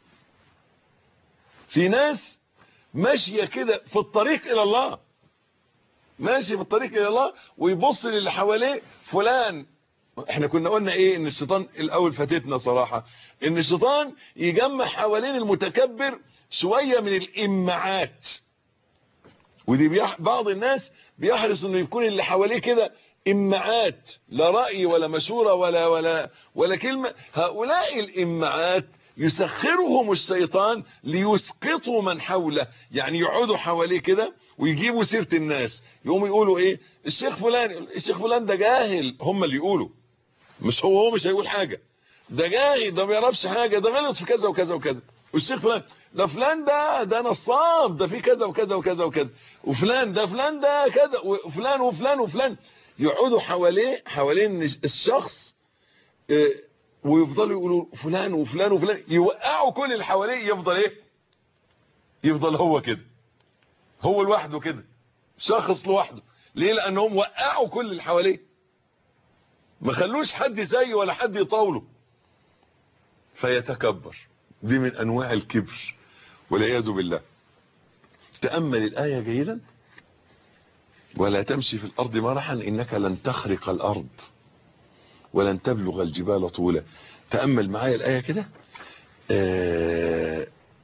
في ناس ماشية كده في الطريق إلى الله، ماشي في الطريق إلى الله ويبص للي حواليه. فلان، احنا كنا قلنا ايه؟ ان الشيطان الاول فاتتنا صراحة، ان الشيطان يجمع حوالين المتكبر شوية من الامعات. ودي بيح... بعض الناس بيحرص انه يكون اللي حواليه كده امعات، لا رأي ولا مشورة ولا ولا ولا كلمة. هؤلاء الامعات يسخرهم الشيطان ليسقطوا من حوله. يعني يقعدوا حواليه كده ويجيبوا سيرة الناس، يقوموا يقولوا ايه؟ الشيخ فلان، الشيخ فلان ده جاهل. هم اللي يقولوا، مش هو هو مش هيقول حاجة. ده جاهل، ده ما يعرفش حاجة، ده غلط في كذا وكذا وكذا. والشيخ فلان ده فلان ده ده نصاب، ده في كذا وكذا وكذا وكذا. وفلان ده فلان ده كذا، وفلان وفلان وفلان. يقعدوا حواليه حوالين الشخص ويفضلوا يقولوا فلان وفلان وفلان، يوقعوا كل اللي حواليه. يفضل ايه؟ يفضل هو كده، هو لوحده كده، شخص لوحده. ليه؟ لانهم وقعوا كل اللي حواليه، ما خلوش حد زيه ولا حد يطاوله، فيتكبر. دي من انواع الكبر والعياذ بالله. تأمل الآية جيدا. ولا تمشي في الأرض مرحا إنك لن تخرق الأرض ولن تبلغ الجبال طولا. تأمل معايا الآية كده. آه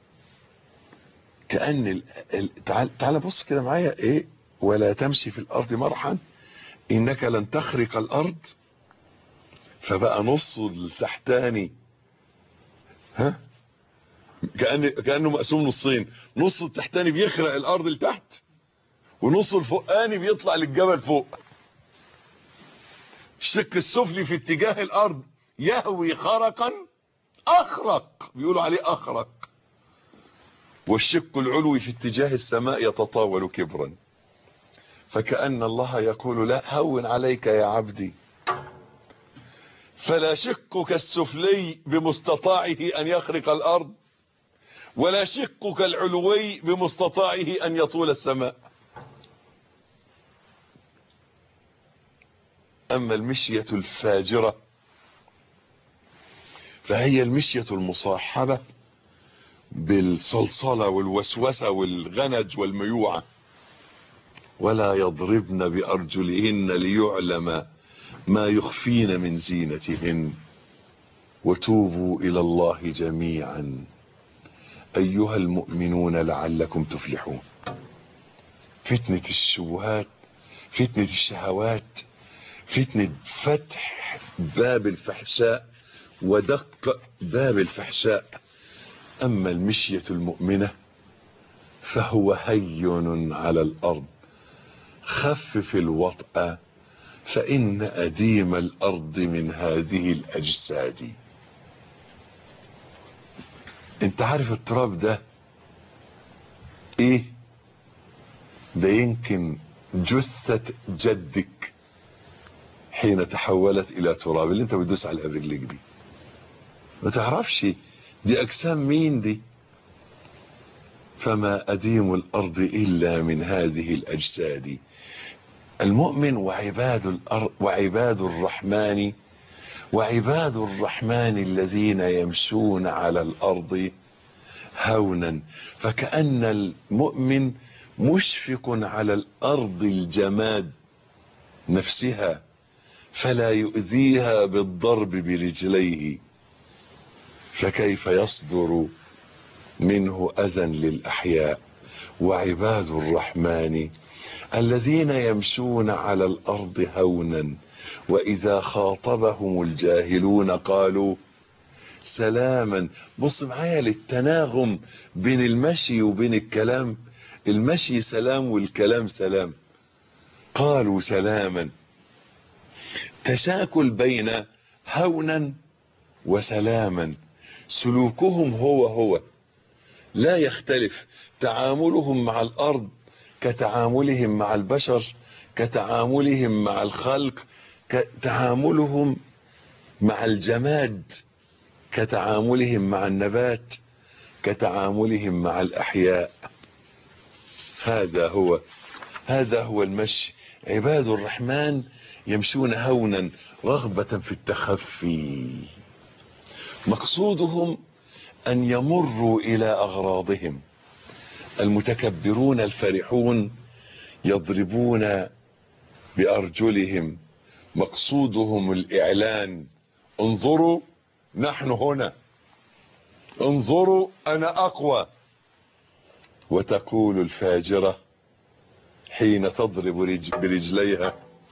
كأن ال... ال... تعال تعال بص كده معايا. ايه ولا تمشي في الأرض مرحا إنك لن تخرق الأرض؟ فبقى نص التحتاني ها كأن كأنه مقسوم نصين. نص التحتاني بيخرق الأرض لتحت، ونص الفوقاني بيطلع للجبل فوق. الشق السفلي في اتجاه الأرض يهوي خرقا أخرق، بيقولوا عليه أخرق. والشق العلوي في اتجاه السماء يتطاول كبرا. فكأن الله يقول لا، هون عليك يا عبدي، فلا شقك السفلي بمستطاعه أن يخرق الأرض، ولا شقك العلوي بمستطاعه أن يطول السماء. أما المشية الفاجرة فهي المشية المصاحبة بالصلصلة والوسوسة والغنج والميوعة. ولا يضربن بأرجلهن ليعلم ما يخفين من زينتهن وتوبوا إلى الله جميعا أيها المؤمنون لعلكم تفلحون. فتنة الشبهات، فتنة الشهوات، فتنة فتح باب الفحشاء ودق باب الفحشاء. أما المشية المؤمنة فهو هين على الأرض، خفف الوطأ فإن أديم الأرض من هذه الأجساد. انت عارف التراب ده ايه؟ ده يمكن جثة جدك حين تحولت الى تراب، اللي انت بتدوس عليها برجلك دي. ما تعرفش دي اجسام مين دي. فما أديم الأرض إلا من هذه الأجساد. المؤمن وعباد الأرض وعباد الرحمن وعباد الرحمن الذين يمشون على الأرض هونا. فكأن المؤمن مشفق على الأرض الجماد نفسها، فلا يؤذيها بالضرب برجليه. فكيف يصدر منه أذى للأحياء. وعباد الرحمن الذين يمشون على الأرض هونا وإذا خاطبهم الجاهلون قالوا سلاما. بص معايا للتناغم بين المشي وبين الكلام. المشي سلام والكلام سلام. قالوا سلاما. تشاكل بين هونا وسلاما. سلوكهم هو هو لا يختلف. تعاملهم مع الأرض كتعاملهم مع البشر، كتعاملهم مع الخلق، كتعاملهم مع الجماد، كتعاملهم مع النبات، كتعاملهم مع الأحياء. هذا هو هذا هو المشي. عباد الرحمن يمشون هونا رغبة في التخفي. مقصودهم أن يمروا إلى أغراضهم. المتكبرون الفرحون يضربون بأرجلهم. مقصودهم الإعلان. انظروا نحن هنا، انظروا أنا أقوى. وتقول الفاجرة حين تضرب رج برجليها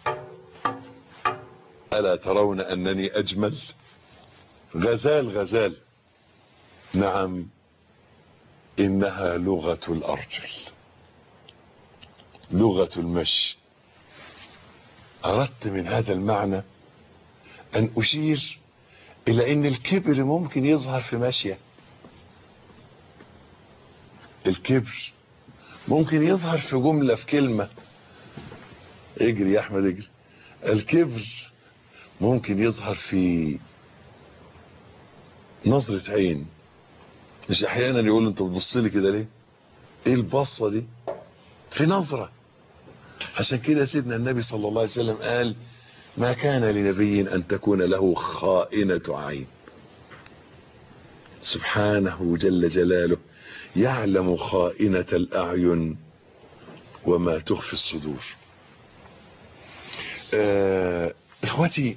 ألا ترون أنني أجمل؟ غزال غزال. نعم، إنها لغة الأرجل، لغة المشي. أردت من هذا المعنى أن أشير إلى أن الكبر ممكن يظهر في مشية. الكبر ممكن يظهر في جملة، في كلمة. اجري يا أحمد اجري. الكبر ممكن يظهر في نظرة عين. مش أحيانا يقول أنت بتبص لي كده ليه؟ إيه البصة دي؟ في نظرة. عشان كده سيدنا النبي صلى الله عليه وسلم قال ما كان لنبي أن تكون له خائنة عين. سبحانه جل جلاله يعلم خائنة الأعين وما تخفي الصدور. آه إخوتي،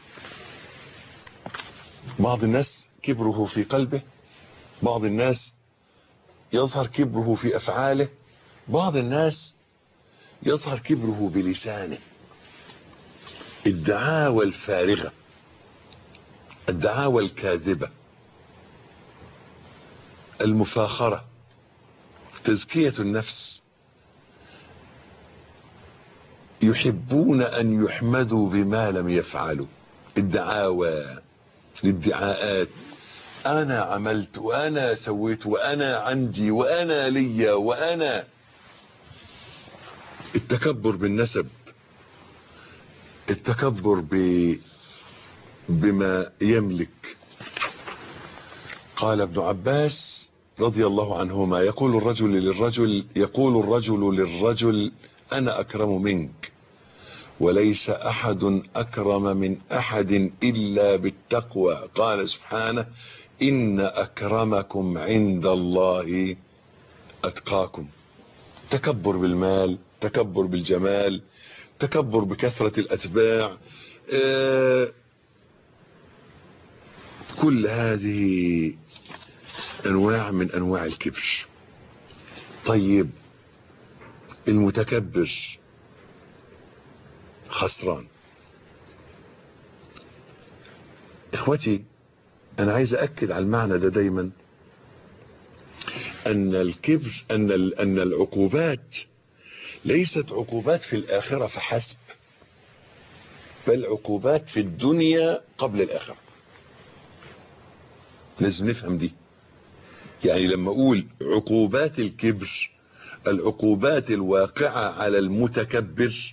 بعض الناس كبره في قلبه، بعض الناس يظهر كبره في أفعاله، بعض الناس يظهر كبره بلسانه. الدعاوى الفارغة، الدعاوى الكاذبة، المفاخرة، تزكية النفس. يحبون أن يحمدوا بما لم يفعلوا. الدعاوى، الادعاءات، أنا عملت وأنا سويت وأنا عندي وأنا ليا وأنا. التكبر بالنسب، التكبر ب... بما يملك. قال ابن عباس رضي الله عنهما يقول الرجل للرجل يقول الرجل للرجل أنا أكرم منك وليس أحد أكرم من أحد إلا بالتقوى. قال سبحانه إن أكرمكم عند الله أتقاكم. تكبر بالمال، تكبر بالجمال، تكبر بكثرة الأتباع، آه كل هذه أنواع من أنواع الكبر. طيب المتكبر خسران. إخوتي، أنا عايز أكد على المعنى ده دايما، أن الكبر أن أن العقوبات ليست عقوبات في الآخرة فحسب، بل عقوبات في الدنيا قبل الآخرة. لازم نفهم دي. يعني لما أقول عقوبات الكبر، العقوبات الواقعة على المتكبر،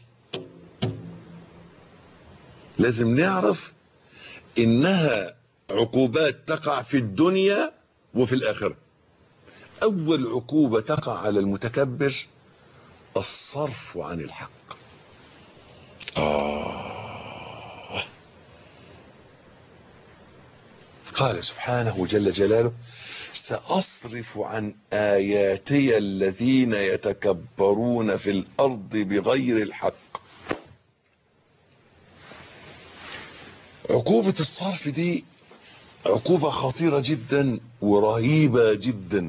لازم نعرف إنها عقوبات تقع في الدنيا وفي الآخرة. أول عقوبة تقع على المتكبر الصرف عن الحق. آه. قال سبحانه جل جلاله سأصرف عن آياتي الذين يتكبرون في الأرض بغير الحق. عقوبة الصرف دي عقوبة خطيرة جدا ورهيبة جدا.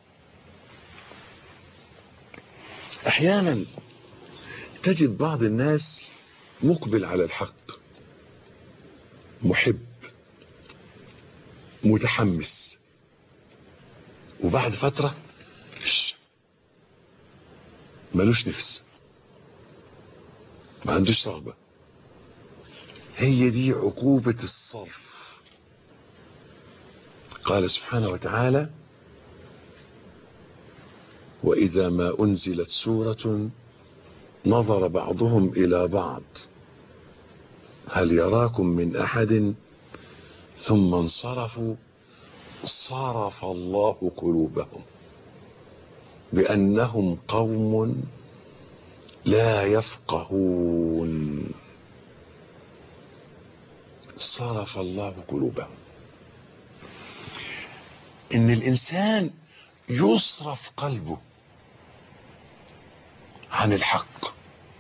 احيانا تجد بعض الناس مقبل على الحق، محب متحمس، وبعد فترة ملوش نفس، ما عندوش رغبة. هي دي عقوبة الصرف. قال سبحانه وتعالى: وإذا ما أنزلت سورة نظر بعضهم إلى بعض هل يراكم من أحد ثم انصرفوا صرف الله قلوبهم بأنهم قوم لا يفقهون. صرف الله قلوبهم. إن الإنسان يصرف قلبه عن الحق.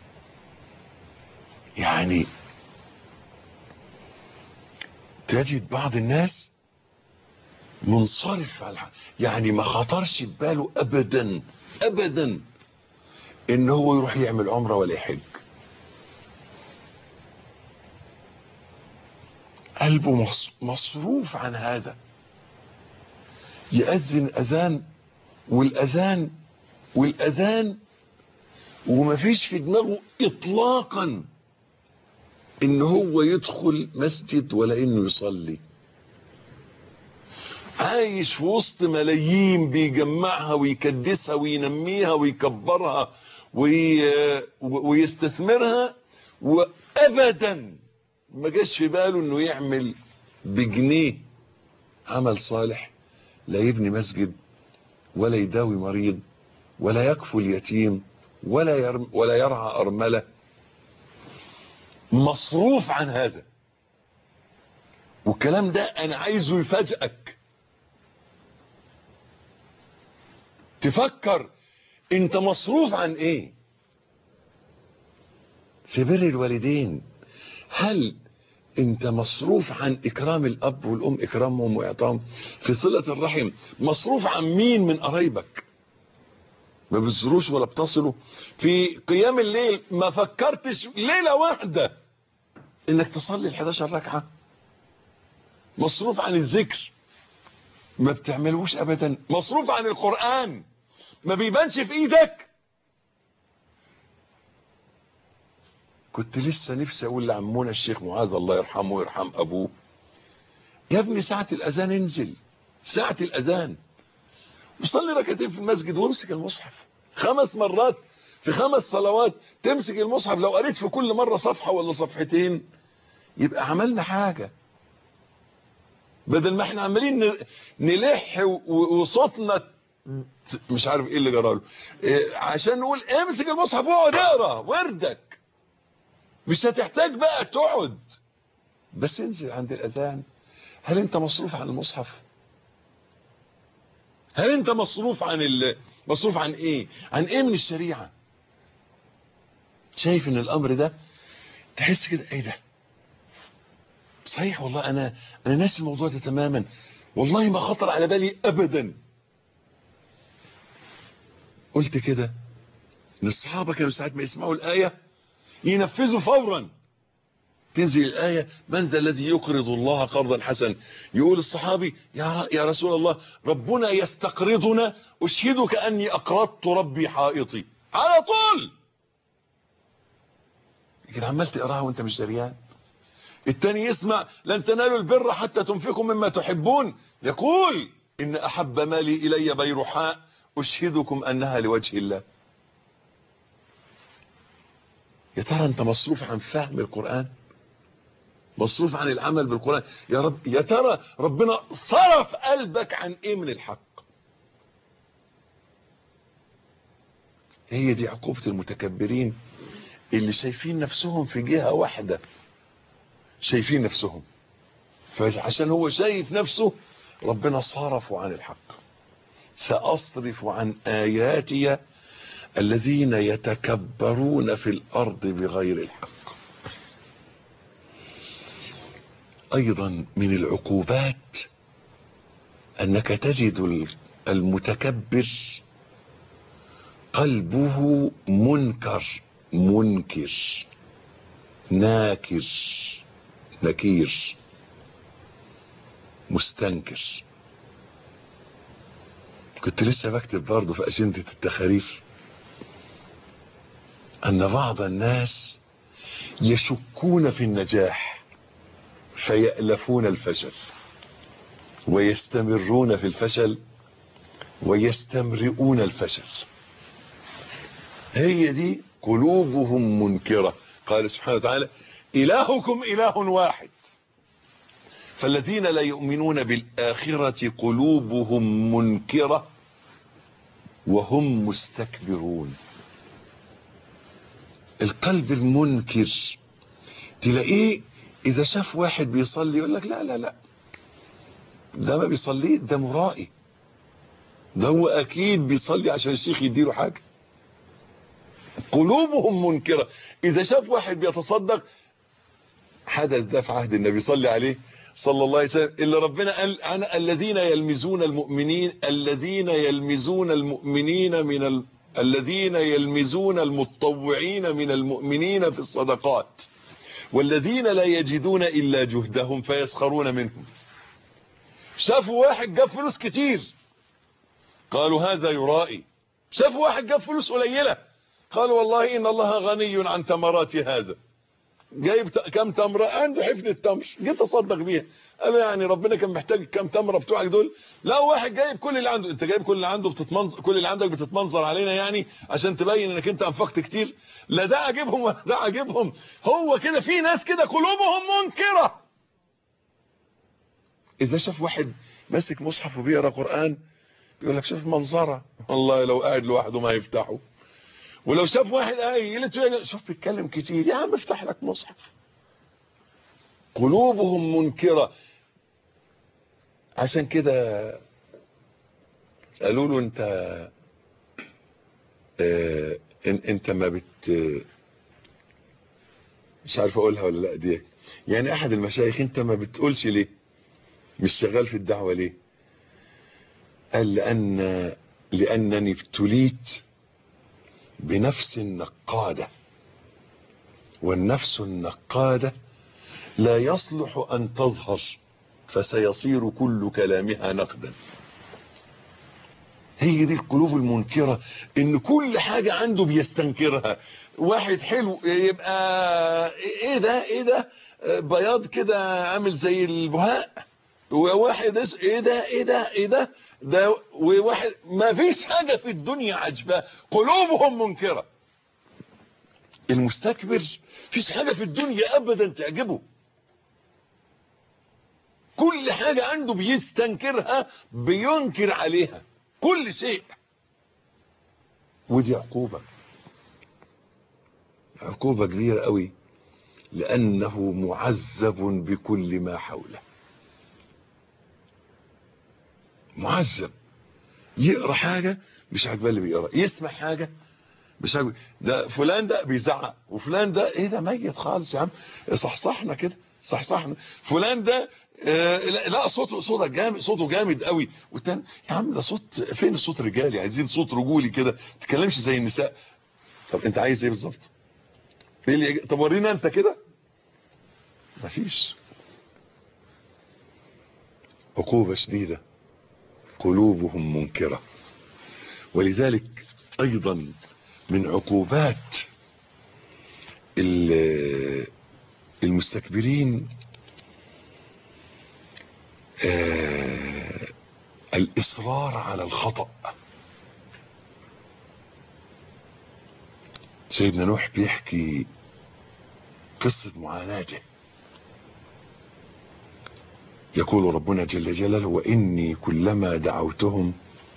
يعني تجد بعض الناس منصرف على الحق، يعني ما خطرش بباله ابدا ابدا ان هو يروح يعمل عمره ولا يحج. قلبه مصروف عن هذا. يأذن اذان والاذان والاذان ومفيش في دماغه اطلاقا ان هو يدخل مسجد ولا انه يصلي. عايش في وسط ملايين بيجمعها ويكدسها وينميها ويكبرها وي... ويستثمرها، وابدا ما جاش في باله انه يعمل بجنيه عمل صالح، لا يبني مسجد ولا يداوي مريض ولا يكفل اليتيم ولا يرم ولا يرعى ارمله. مصروف عن هذا. والكلام ده انا عايزه يفاجئك، تفكر انت مصروف عن ايه. في بر الوالدين هل انت مصروف عن اكرام الاب والام، اكرامهم واعطائهم؟ في صلة الرحم مصروف عن مين من قرايبك؟ ما بتزوروش ولا بتصلوا؟ في قيام الليل ما فكرتش ليلة واحدة انك تصلي الحداشر ركعة؟ مصروف عن الذكر ما بتعملوش ابدا. مصروف عن القرآن ما بيبانش في ايدك. كنت لسه نفسي اقول لعمونا الشيخ معاذ الله يرحمه ويرحم ابوه: يا ابني ساعة الاذان انزل، ساعة الاذان وصلي ركعتين في المسجد وامسك المصحف خمس مرات في خمس صلوات. تمسك المصحف لو قريت في كل مرة صفحة ولا صفحتين يبقى عملنا حاجة، بدل ما احنا عمالين نلح وصوتنا مش عارف ايه اللي جراله إيه عشان نقول امسك المصحف واقعد اقرا وردك. مش هتحتاج بقى تقعد، بس انزل عند الاذان. هل انت مصروف عن المصحف؟ هل انت مصروف عن ال... مصروف عن ايه؟ عن ايه من الشريعة؟ شايف ان الامر ده تحس كده ايه ده صحيح. والله انا انا ناسي الموضوع ده تماما، والله ما خطر على بالي ابدا. قلت كده ان الصحابة كانوا ساعات ما يسمعوا الآية ينفذوا فورا. تنزل الآية: من ذا الذي يقرض الله قرضا حسنا. يقول الصحابي: يا يا رسول الله ربنا يستقرضنا، أشهدك أني أقرضت ربي حائطي. على طول لكن عمال تقراها وانت مش دريان. التاني يسمع: لن تنالوا البر حتى تنفقوا مما تحبون. يقول: إن أحب مالي إلي بيرحاء أشهدكم أنها لوجه الله. يا ترى انت مصروف عن فهم القرآن؟ مصروف عن العمل بالقرآن؟ يا رب يا ترى ربنا صرف قلبك عن ايه من الحق؟ هي دي عقوبة المتكبرين اللي شايفين نفسهم في جهة واحدة، شايفين نفسهم، فعشان هو شايف نفسه ربنا صرفه عن الحق. سأصرف عن آياتي الذين يتكبرون في الأرض بغير الحق. ايضا من العقوبات انك تجد المتكبر قلبه منكر منكر ناكر نكير مستنكر. كنت لسه بكتب برضه في أجندة التخاريف أن بعض الناس يشكون في النجاح فيألفون الفشل ويستمرون في الفشل ويستمرئون الفشل. هي دي قلوبهم منكرة. قال سبحانه وتعالى إلهكم إله واحد. فالذين لا يؤمنون بالآخرة قلوبهم منكرة وهم مستكبرون. القلب المنكر تلاقيه إذا شاف واحد بيصلي يقول لك لا لا لا ده ما بيصلي، ده مرائي، ده هو أكيد بيصلي عشان الشيخ يديله حاجة. قلوبهم منكرة. إذا شاف واحد بيتصدق، حدث ده في عهد النبي صلى عليه صلى الله عليه وسلم اللي ربنا قال عن الذين يلمزون المؤمنين الذين يلمزون المؤمنين من ال... الذين يلمزون المتطوعين من المؤمنين في الصدقات والذين لا يجدون إلا جهدهم فيسخرون منهم. شافوا واحد جاب فلوس كتير قالوا هذا يرائي. شافوا واحد جاب فلوس قليلة قالوا والله إن الله غني عن ثمرات هذا. جايب كم تمرة عنده حفنة تمر جيت اصدق بيها. قال يعني ربنا كان محتاج كم تمرة بتوعك دول؟ لا واحد جايب كل اللي عنده. انت جايب كل اللي عنده بتتمنظر، كل اللي عندك بتتمنظر علينا يعني عشان تبين انك انت انفقت كتير. لا ده عاجبهم ولا ده عاجبهم. هو كده في ناس كده قلوبهم منكرة. اذا شاف واحد ماسك مصحف وبيقرا قرآن يقول لك شوف منظرة، والله لو قاعد لوحده ما يفتحه. ولو شاف واحد قايل شوف بيتكلم كتير يا عم افتح لك مصحف. قلوبهم منكرة. عشان كده قالوا له انت اه انت ما بت مش عارف اقولها ولا لا دي. يعني احد المشايخ انت ما بتقولش ليه مش شغال في الدعوة ليه؟ قال لان لانني ابتليت بنفس النقادة، والنفس النقادة لا يصلح أن تظهر فسيصير كل كلامها نقدا. هي دي القلوب المنكرة، ان كل حاجة عنده بيستنكرها. واحد حلو يبقى ايه ده ايه ده بياض كده عامل زي البهاء، وواحد ايه ده ايه ده ايه ده ده وواحد ما فيش حاجة في الدنيا عجباه. قلوبهم منكرة. المستكبر فيش حاجة في الدنيا ابدا تعجبه. كل حاجة عنده بيستنكرها بينكر عليها كل شيء. ودي عقوبة عقوبة كبيرة قوي، لأنه معذب بكل ما حوله. معذب. يقرأ حاجة مش عاجباه اللي بيقرأ، يسمع حاجة مش عاجباه. ده فلان ده بيزعق، وفلان ده ايه ده ميت خالص يا عم صحصحنا كده صحصحنا. فلان ده آه لا صوته صوته جامد صوته جامد قوي. والتاني يا عم ده صوت فين الصوت رجالي، عايزين صوت رجولي كده، ما تتكلمش زي النساء. طب انت عايز ايه بالظبط؟ ايه اللي طب ورينا انت كده. مفيش. عقوبة شديدة. قلوبهم منكرة. ولذلك ايضا من عقوبات المستكبرين آه الإصرار على الخطأ. سيدنا نوح بيحكي قصة معاناته. يقول ربنا جل جلاله وإني كلما دعوتهم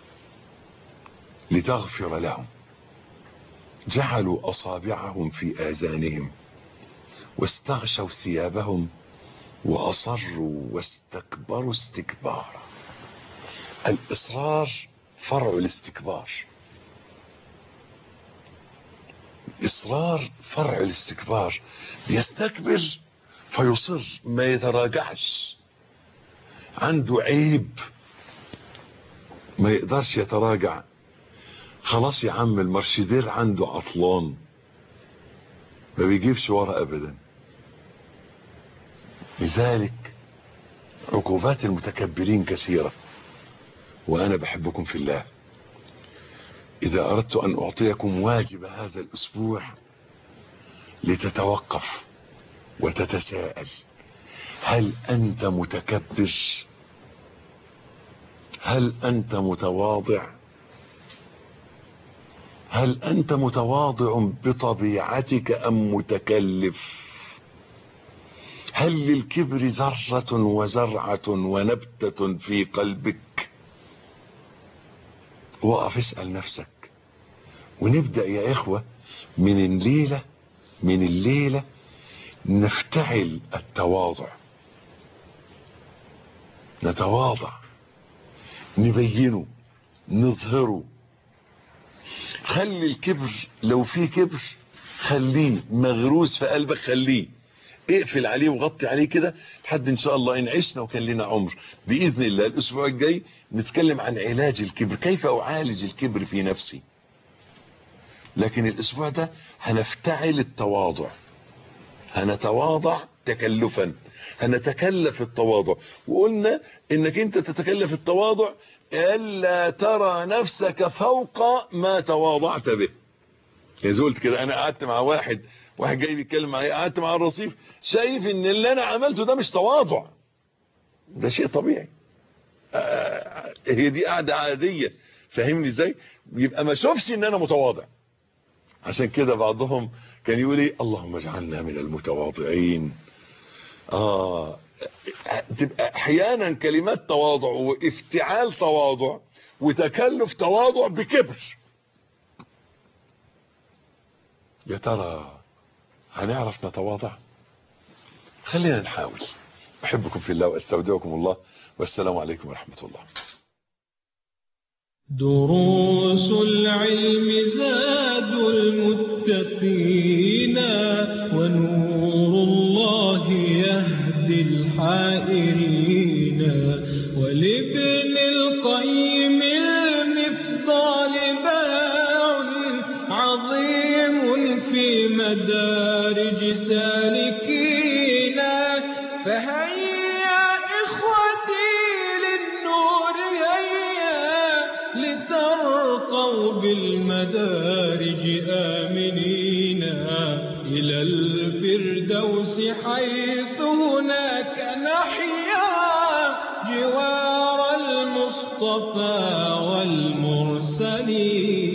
لتغفر لهم جعلوا أصابعهم في آذانهم واستغشوا ثيابهم وأصروا واستكبروا استكبارا. الإصرار فرع الاستكبار. إصرار فرع الاستكبار. بيستكبر فيصر ما يتراجعش، عنده عيب ما يقدرش يتراجع. خلاص يا عم المارشدير عنده عطلان، ما بيجيبش ورا ابدا. لذلك عقوبات المتكبرين كثيرة. وانا بحبكم في الله. اذا اردت ان اعطيكم واجب هذا الاسبوع لتتوقف وتتساءل: هل انت متكبر؟ هل انت متواضع؟ هل انت متواضع بطبيعتك ام متكلف؟ هل للكبر ذرة وزرعة ونبتة في قلبك؟ وقف اسأل نفسك. ونبدأ يا إخوة من الليلة من الليلة نفتعل التواضع، نتواضع، نبينه، نظهره. خلي الكبر، لو في كبر خليه مغروس في قلبك، خليه اقفل عليه وغطي عليه كده لحد ان شاء الله ان عشنا وكان لنا عمر باذن الله. الاسبوع الجاي نتكلم عن علاج الكبر، كيف اعالج الكبر في نفسي. لكن الاسبوع ده هنفتعل التواضع، هنتواضع تكلفا، هنتكلف التواضع. وقلنا انك انت تتكلف التواضع الا ترى نفسك فوق ما تواضعت به. يعني قلت كده، انا قعدت مع واحد واحد جاي بيتكلم معايا، قعدت مع الرصيف شايف ان اللي انا عملته ده مش تواضع، ده شيء طبيعي. آه هي دي قعده عاديه، فاهمني ازاي؟ يبقى ما شوفش ان انا متواضع. عشان كده بعضهم كان يقول ايه: اللهم اجعلنا من المتواضعين. اه تبقى احيانا كلمات تواضع وافتعال تواضع وتكلف تواضع بكبر. يا ترى هنعرف نتواضع؟ خلينا نحاول. احبكم في الله واستودعكم الله، والسلام عليكم ورحمة الله. دروس العلم زاد المتقين، ونور الله يهدي الحائرين. ولابن القيم المفضال باع عظيم في مدارج سالكين. فهيا إخوتي للنور هيا، لترقوا بالمدارج آمنين إلى الفردوس، حيث هناك نحيا جوار المصطفى والمرسلين.